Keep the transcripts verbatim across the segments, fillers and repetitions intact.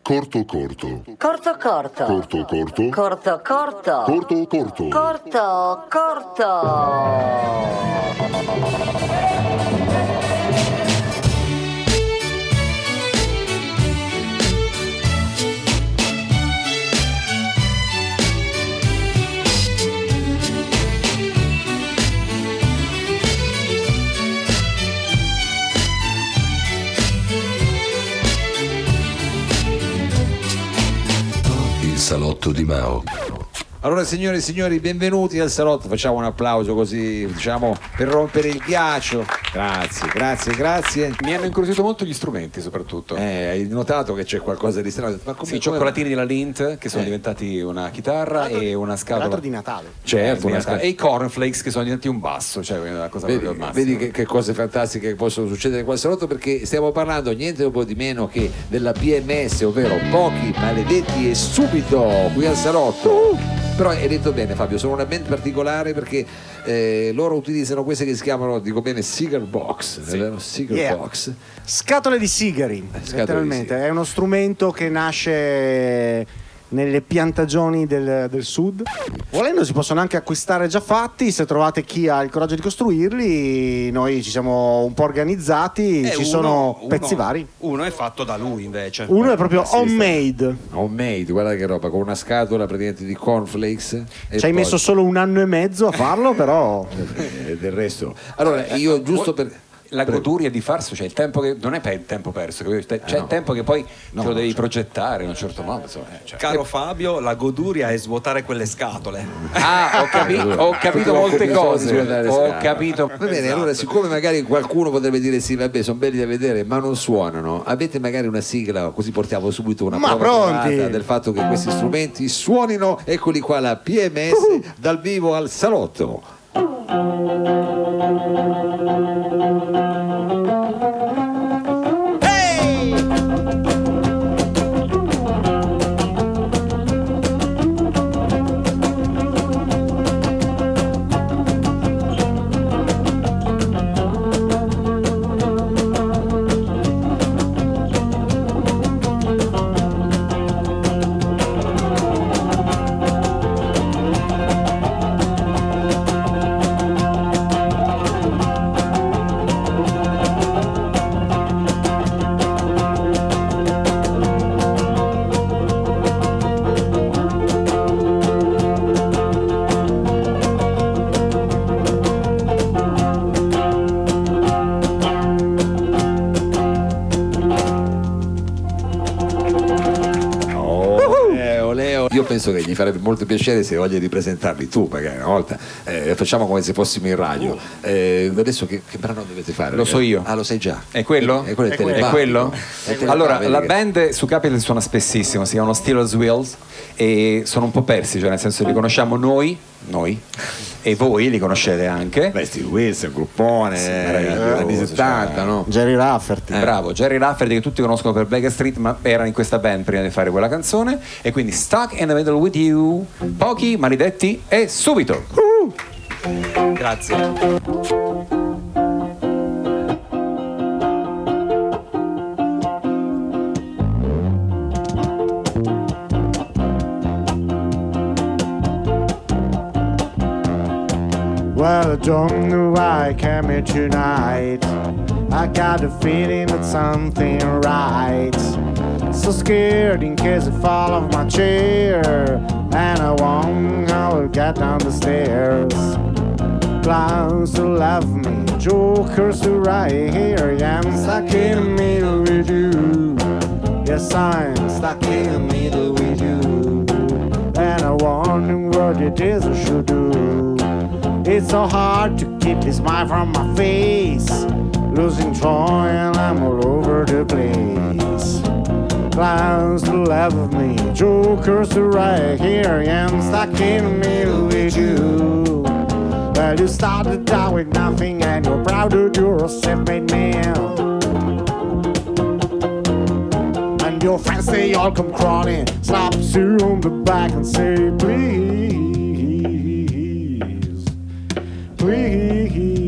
Corto corto. Corto corto. Corto corto. Corto corto. Corto corto. Corto corto. Il salotto di Mao. Allora, signore e signori, benvenuti al salotto. Facciamo un applauso così, diciamo, per rompere il ghiaccio. Grazie, grazie, grazie. Mi hanno incuriosito molto gli strumenti, soprattutto. Eh, hai notato che c'è qualcosa di strano? Ma come, Sì, i come... cioccolatini della Lindt che sono Eh. diventati una chitarra e una scatola. L'altro di Natale. Certo, Eh, una di scatola. Natale. E i cornflakes che sono diventati un basso, cioè una cosa Vedi, proprio al massimo. vedi che, che cose fantastiche possono succedere qua al salotto, perché stiamo parlando niente un po' di meno che della P M S, ovvero pochi, maledetti e subito qui al salotto. Uh! Però hai detto bene, Fabio, sono una band particolare perché eh, loro utilizzano queste che si chiamano, dico bene, cigar box, Sì. è vero? Cigar Yeah. box. Scatole di sigari, Scatole letteralmente. di sigari. È uno strumento che nasce nelle piantagioni del, del sud. Volendo si possono anche acquistare già fatti, se trovate chi ha il coraggio di costruirli. Noi ci siamo un po' organizzati, Eh, ci uno- sono uno- pezzi vari. Uno è fatto da lui invece. Uno è proprio Sì, homemade. Homemade, guarda che roba, con una scatola praticamente di cornflakes. E Ci hai poi- messo solo un anno e mezzo a farlo, però eh, del resto. Allora, io giusto per... La Prego. goduria di farsi, cioè il tempo che non è per il tempo perso, capito? C'è Eh, no. il tempo che poi No, te lo devi cioè- progettare in un certo modo, insomma, eh, cioè. Caro Fabio, la goduria è svuotare quelle scatole. Ah, ho, capi- ho capito molte cose. Ho capito. Va bene, Esatto. allora, siccome magari qualcuno potrebbe dire sì, vabbè, sono belli da vedere, ma non suonano, avete magari una sigla, così portiamo subito una Ma prova pronti? provata del fatto che questi strumenti suonino. Eccoli qua, la P M S dal vivo al salotto. Eh, Oleo. Io penso che gli farebbe molto piacere se voglia di presentarli tu, magari una volta. Eh, facciamo come se fossimo in radio. Eh, adesso che, che brano dovete fare? Lo so io. Ah, lo sai già. È quello? È, quello È telepatico. quello? È telepatico, Allora, vedi la che- band su Capitol suona spessissimo, si chiamano Steelers Wheels e sono un po' persi, cioè nel senso li conosciamo noi, noi, e voi li conoscete anche. Beh, Steve Wilson, gruppone, Sì, eh, meraviglioso, anni settanta, cioè- no? Jerry Rafferty. Eh, Bravo, Jerry Rafferty che tutti conoscono per Blackstreet, ma era in questa band prima di fare quella canzone, e quindi Stuck in the Middle with You, pochi, maledetti e subito. Grazie. Well, I don't know why I came here tonight. I got a feeling that something right. So scared in case I fall off my chair, and I won't how to get down the stairs. Clowns to love me, jokers to right here. Yeah, I'm stuck in the middle with you. Yes, I'm stuck in the middle with you. And I wonder what it is I should do. It's so hard to keep this smile from my face. Losing joy and I'm all over the place. Clowns to love me, jokers to right here. Yeah, I'm stuck in the middle with you. Well, you started out with nothing and you're proud that you're a self-made man. And your friends, they all come crawling, slaps you on the back and say, please, please.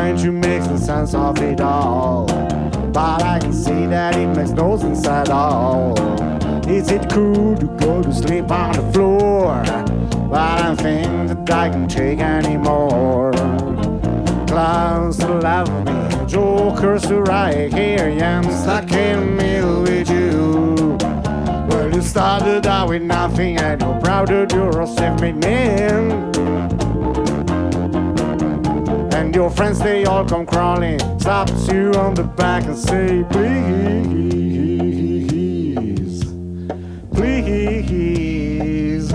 trying to make some sense of it all, but I can see that it makes no sense at all. Is it cool to go to sleep on the floor? But I think that I can take anymore. Clowns to love me, jokers to right here, I'm stuck in the middle with you. Well, you started out with nothing and you're proud of your self-made man. And your friends, they all come crawling, slaps you on the back and say, please, please.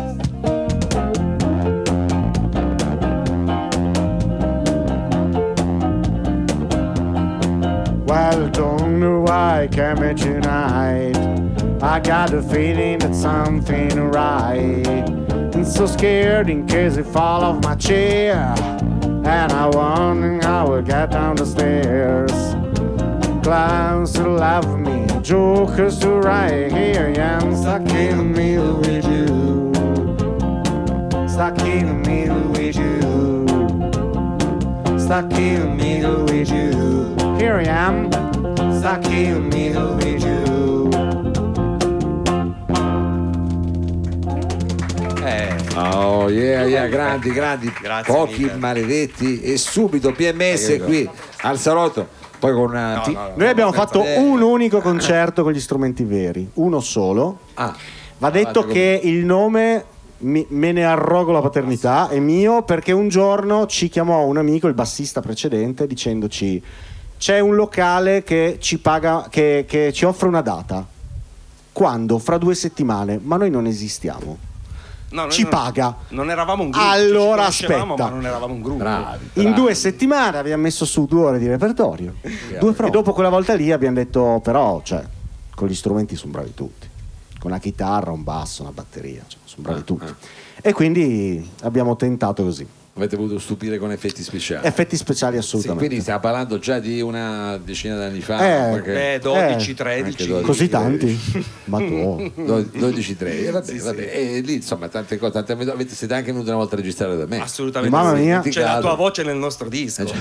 Well, I don't know why I came here tonight. I got a feeling that something right. I'm so scared in case I fall off my chair, and I wonder how I'll get down the stairs. Clowns to love me, jokers to right here, yeah, I'm stuck in the middle with you. Stuck in the middle with you. Stuck in the middle with you. Here I am, stuck in the middle with you. Oh yeah, yeah, grandi, grandi, Grazie pochi mille. maledetti e subito P M S qui al salotto. Poi con una No, ti- no, no. Noi abbiamo fatto Eh. un unico concerto con gli strumenti veri, uno solo. Ah, Va detto guarda che il nome mi- me ne arrogo la paternità, è mio, perché un giorno ci chiamò un amico, il bassista precedente, dicendoci: c'è un locale che ci paga, che, che ci offre una data. Quando? Fra due settimane, ma noi non esistiamo. No, noi Ci non- paga. Non eravamo un gruppo. Allora, ci conoscevamo, aspetta. ma non eravamo un gruppo. bravi, In bravi. due settimane abbiamo messo su due ore di repertorio. Due prove. E dopo quella volta lì abbiamo detto: però, cioè, con gli strumenti sono bravi tutti. Con una chitarra, un basso, una batteria, cioè, sono bravi Ah, tutti. E quindi abbiamo tentato così. Avete voluto stupire con effetti speciali. Effetti speciali Sì, assolutamente. quindi stiamo parlando già di una decina d'anni fa. Eh, qualche- Eh, dodici, Eh, tredici. anche dodici. Così tanti? Ma tu. do- dodici tre e vabbè, vabbè. E lì insomma tante cose, tante avete, siete anche venuti una volta a registrare da me. Assolutamente. Mamma sì. mia. C'è la tua voce nel nostro disco. Eh,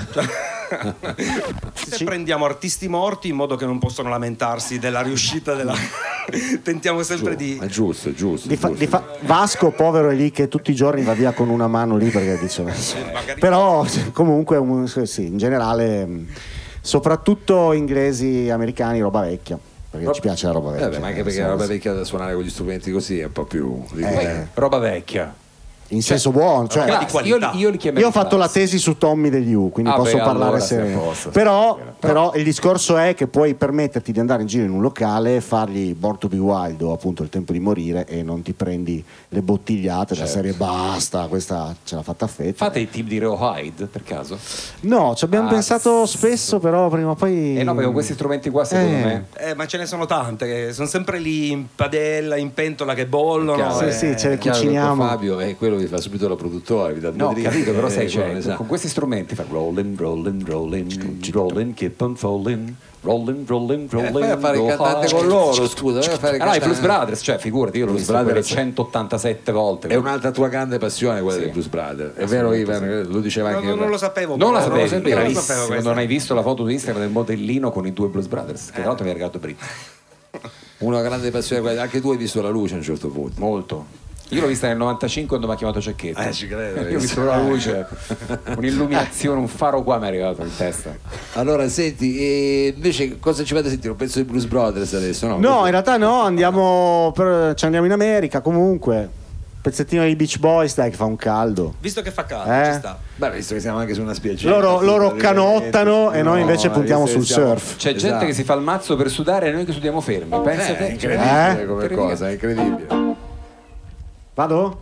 Se prendiamo artisti morti in modo che non possono lamentarsi della riuscita della. Tentiamo sempre di. È giusto, è giusto. Di fa- giusto. di fa- Vasco, povero, è lì che tutti i giorni va via con una mano lì perché dice. magari- Però comunque un- sì, in generale, mh, soprattutto inglesi, americani, roba vecchia. Perché ci piace la roba Eh, vecchia. vabbè, ma anche perché Sì, la roba sì. vecchia da suonare con gli strumenti così è un po' più Eh, Roba vecchia. in senso buono, cioè, Roba di Io, qualità. io li chiamerei io ho fatto la classi. tesi su Tommy degli U, quindi Ah, posso beh, parlare allora sei a sereno. posto. Però, però il discorso è che puoi permetterti di andare in giro in un locale, fargli Born to be Wild o appunto Il tempo di morire e non ti prendi le bottigliate della serie basta, questa ce l'ha fatta a fetta. Fate il team di Reo Hyde per caso? No, ci abbiamo Ah, pensato spesso, però prima o poi. Eh no, perché con questi strumenti qua secondo Eh. me. Eh, ma ce ne sono tante che sono sempre lì in padella, in pentola che bollono. Chiaro, Sì, eh. sì, ce le È chiaro che cuciniamo. con Fabio è quello che fa subito la produttore, vi dà due No, ho dritte, capito, però sai, eh, cioè, quello ne sa. con questi strumenti fa rolling, rolling, rolling, rolling, keep on falling, rolling, rolling, Eh, rolling. fai a fare il go cantante high. con loro, scusa, vai a fare il Ah, no, i cantante. Blues Brothers, cioè figurati, io l'ho Blues visto quelle Brothers. centottantasette volte. È un'altra tua grande passione quella Sì. dei Blues Brothers. È vero, Ivan, lo diceva No, anche no, non lo sapevo. Non la però, sapevi, non lo sapevo bravissimo. questa. Non hai visto la foto su Instagram del modellino con i due Blues Brothers, che tra l'altro mi ha regalato Brit. una grande passione quella. Anche tu hai visto la luce a un certo punto. Molto. Io l'ho vista nel novantacinque quando mi ha chiamato Cecchetto. Eh, ci credo. Io ho visto la luce, un'illuminazione, un faro qua mi è arrivato in testa. Allora, senti, e invece cosa ci fate sentire? Un pezzo di Blues Brothers adesso? No, No, in realtà no, andiamo per- ci andiamo in America comunque. Pezzettino dei Beach Boys, dai, che fa un caldo. Visto che fa caldo, Eh? ci sta. Beh, visto che siamo anche su una spiaggia. Loro, loro canottano e noi invece No, puntiamo visto sul che siamo- surf. C'è gente Esatto. che si fa il mazzo per sudare e noi che sudiamo fermi. Pensa Eh, te. è incredibile Eh? come cosa, è incredibile. Vado?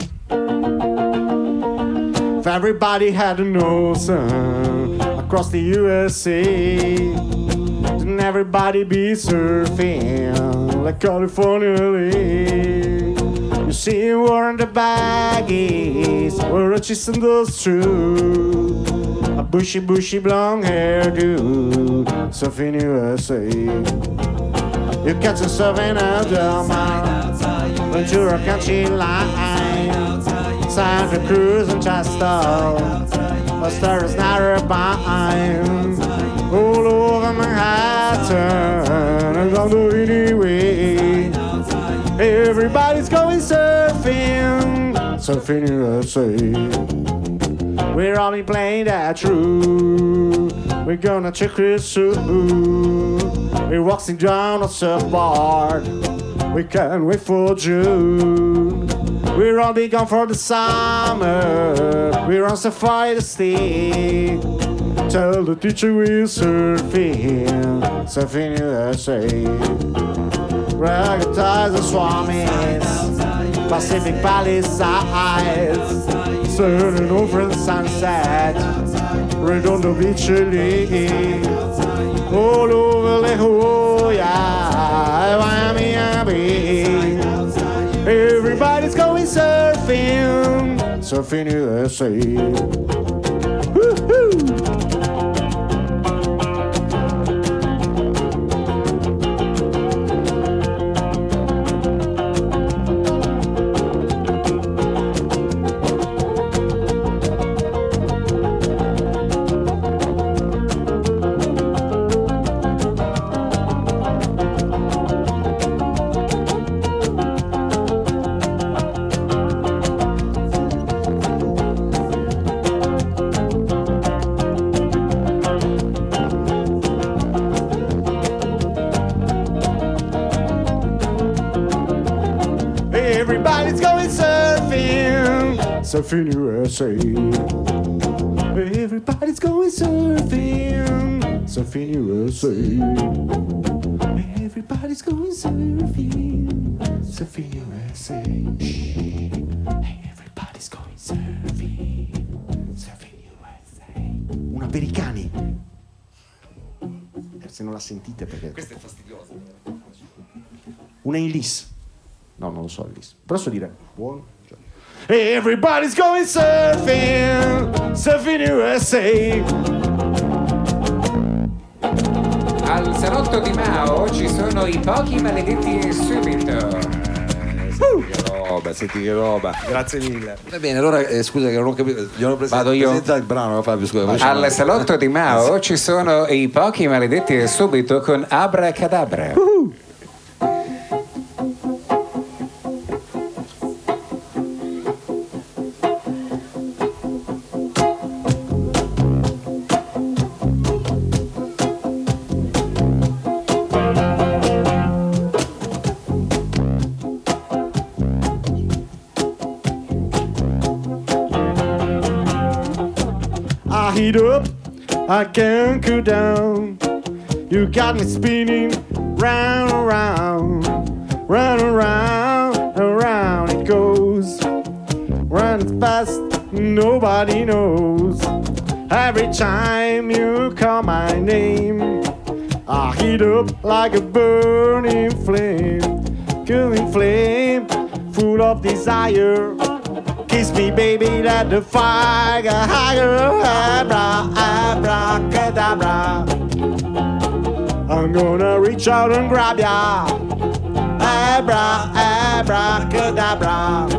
If everybody had to know, son, across the U S A, and everybody be surfing like California Lake. You see wearing the baggies, where a chisel goes through, a bushy, bushy blonde hairdo, surfing U S A. You catch yourself in a drama, but you're a country line. Santa Cruz and Chester, the stars not behind. All over Manhattan, and on the anyway. Everybody's going surfing, surfing U S A. We're all be playing that true. We're gonna check it soon. We're walking down a surfboard. We can't wait for June. We're all be gone for the summer. We're on safari to stay. Tell the teacher we're surfing, surfing U S A. Rugged ties and swamis, Pacific Palisades, turning over the sunset, Redondo Beach, Chile, all over La Jolla, Miami. Everybody's going surfing, surfing U S A. Woo-hoo! Everybody's going surfing, surfing U S A. Everybody's going surfing, surfing U S A. Everybody's going surfing, surfing U S A. Everybody's going surfing, surfing U S A. Una per i cani. Se non la sentite perché... Questa è fastidiosa. Una in lis. No, non lo so, Elise. Però so dire buon giorno. Everybody's going surfing, surfing U S A. Al salotto di Mao ci sono i pochi maledetti subito. Senti che roba, senti che roba. Grazie mille. Va bene, allora eh, scusa che non ho capito. Gli ho presentato Vado io? presenta il brano, Fabio, scusa. Al salotto di Mao ci sono i pochi maledetti subito con Abracadabra. Uh-huh. I heat up, I can't cool down. You got me spinning round and round, round and round, around it goes. Runs fast, nobody knows. Every time you call my name, I heat up like a burning flame, killing flame, full of desire. Kiss me, baby, let the fire go higher. Abra, abracadabra. I'm gonna reach out and grab ya. Abra, abracadabra.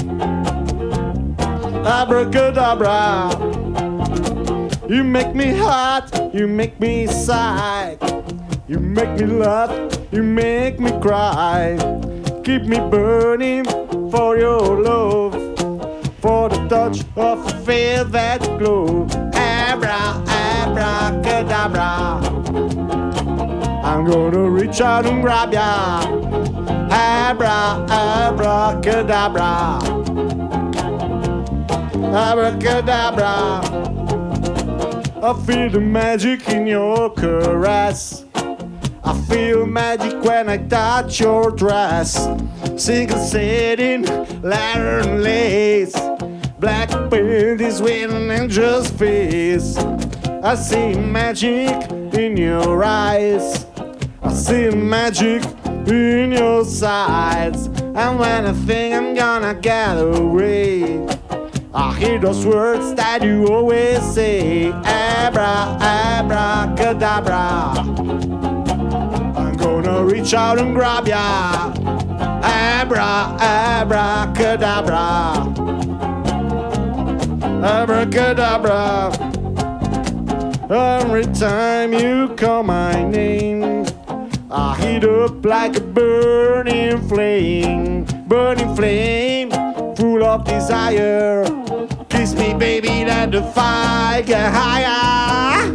Abracadabra. You make me hot, you make me sigh. You make me laugh, you make me cry. Keep me burning for your love, for the touch of a velvet glow. Abra, abracadabra. I'm gonna reach out and grab ya. Abra, abracadabra. Abracadabra. I feel the magic in your caress. I feel magic when I touch your dress. Single setting, leather and lace, black panties with an angel's face. I see magic in your eyes, I see magic in your sides. And when I think I'm gonna get away, I hear those words that you always say. Abra, abracadabra. I'm gonna reach out and grab ya. Abra, abracadabra. abracadabra. Every time you call my name, I heat up like a burning flame, burning flame, full of desire. Kiss me, baby, let the fire get higher.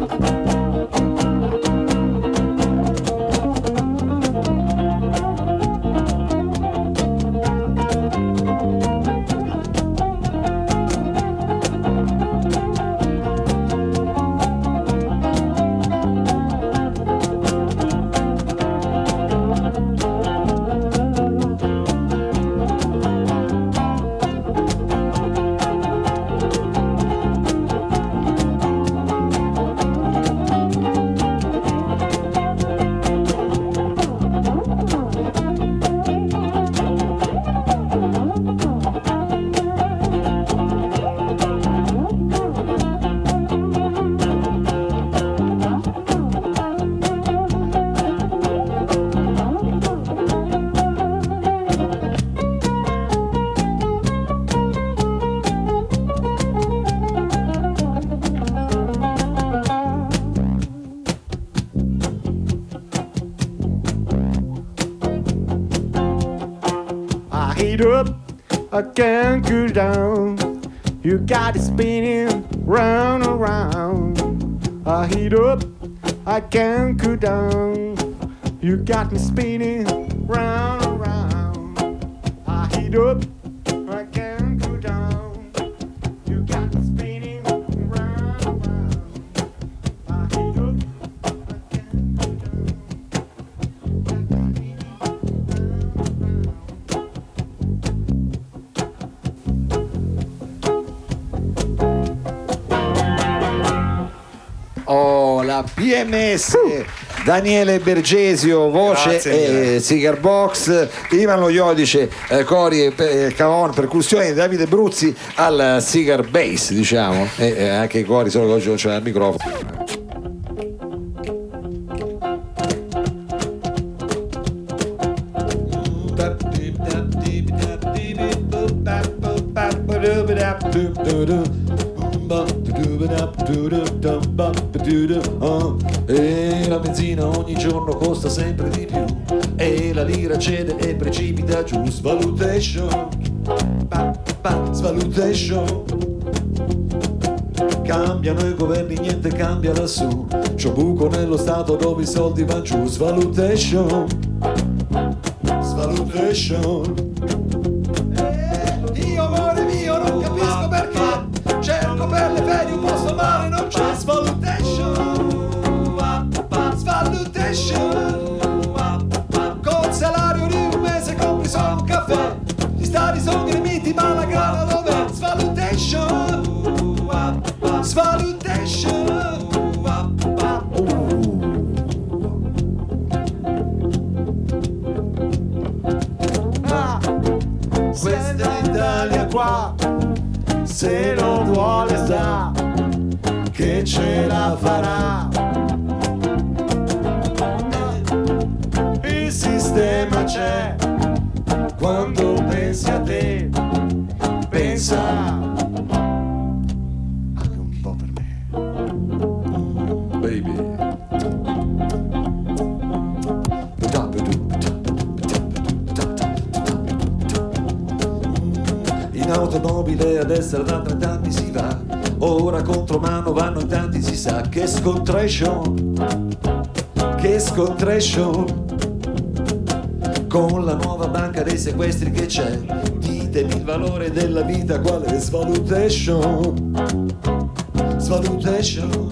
Up, I can't cool down. You got it spinning round and round. I heat up, I can't cool down. You got me spinning round and round. I heat up, I can't cool down. You got me spinning round and round. I heat up, I can't cool down. Oh, la P M S. Daniele Bergesio, voce Grazie, e Cigar Box, Ivano Iodice, eh, cori e pe- Cavon, percussioni, Davide Bruzzi al Cigar Bass, diciamo, e eh, anche i cori, solo che oggi non c'è il microfono. E la benzina ogni giorno costa sempre di più e la lira cede e precipita giù. Svalutation, pa, pa, svalutation. Cambiano i governi, niente cambia lassù. C'è un buco nello stato dove i soldi vanno giù. Svalutation, svalutation. Eh, io amore mio non capisco perché cerco per le ferie un posto male non c'è. Svalutation, svalutation. Col salario di un mese compri solo un caffè. Gli stati sono gremiti ma la grana dov'è? Svalutation, svalutation. Ah, questa Italia qua, se lo vuole sa che ce la farà. Il sistema c'è, quando pensi a te, pensa anche un po' per me, baby. In automobile adesso da trent'anni si va, ora contro mano vanno in tanti, si sa che scontration, che scontration. Con la nuova banca dei sequestri che c'è, ditemi il valore della vita, quale svalutation, svalutation.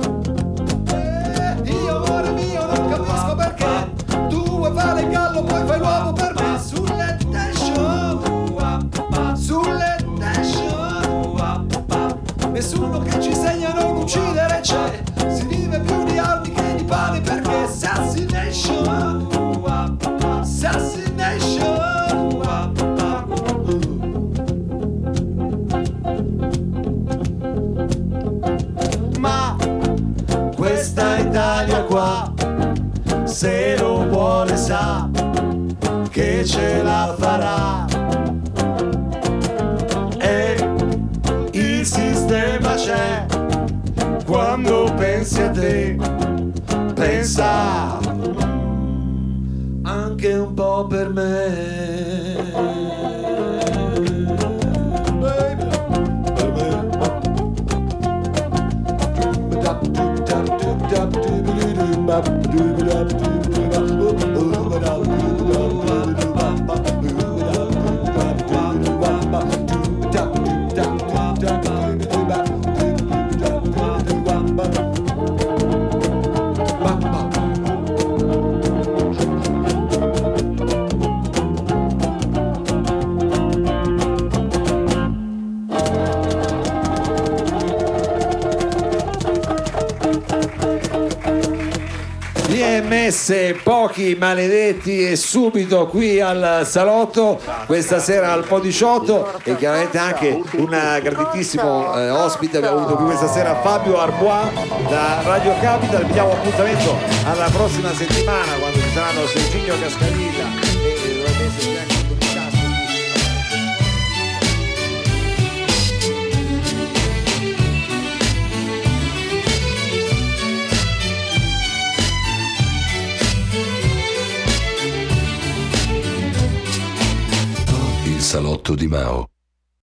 Eh, io amore mio non capisco perché tu vuoi fare il gallo poi fai l'uovo per me. Sulle station, sulle station. Nessuno che ci insegna a non uccidere c'è, si vive più di armi che di pane perché assassination, assassination. Ma questa Italia qua, se lo vuole sa che ce la farà. E il sistema quando pensi a te, pensa anche un po' per me. P M S, pochi, maledetti e subito qui al salotto questa sera al Po diciotto, e chiaramente anche un graditissimo eh, ospite abbiamo avuto qui questa sera, Fabio Arbois da Radio Capital. Vi diamo appuntamento alla prossima settimana quando ci saranno Serginio Cascavilla e dovrebbe esserci anche un Picasso. Il salotto di Mao.